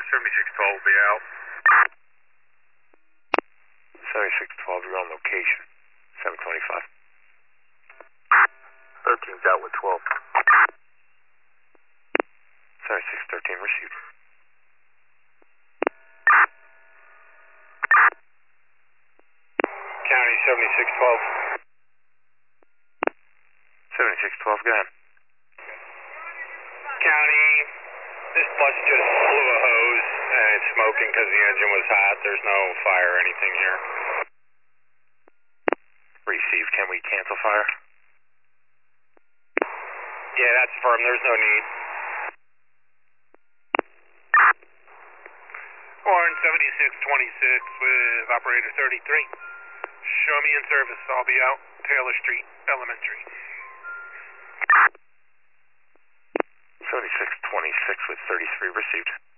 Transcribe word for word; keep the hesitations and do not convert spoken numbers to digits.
seventy-six twelve will be out. seventy-six twelve, you're on location. seven twenty-five. thirteen's out with twelve. seventy-six thirteen, received. County seventy-six twelve. seventy-six twelve, go ahead. County, this bus just blew a hose and it's smoking because the engine was hot. There's no fire or anything here. Received. Can we cancel fire? Yeah, that's firm. There's no need. Warren seventy-six twenty-six with operator thirty-three. Show me in service. I'll be out. Taylor Street, Elementary. seventy-six twenty-six with thirty-three, received.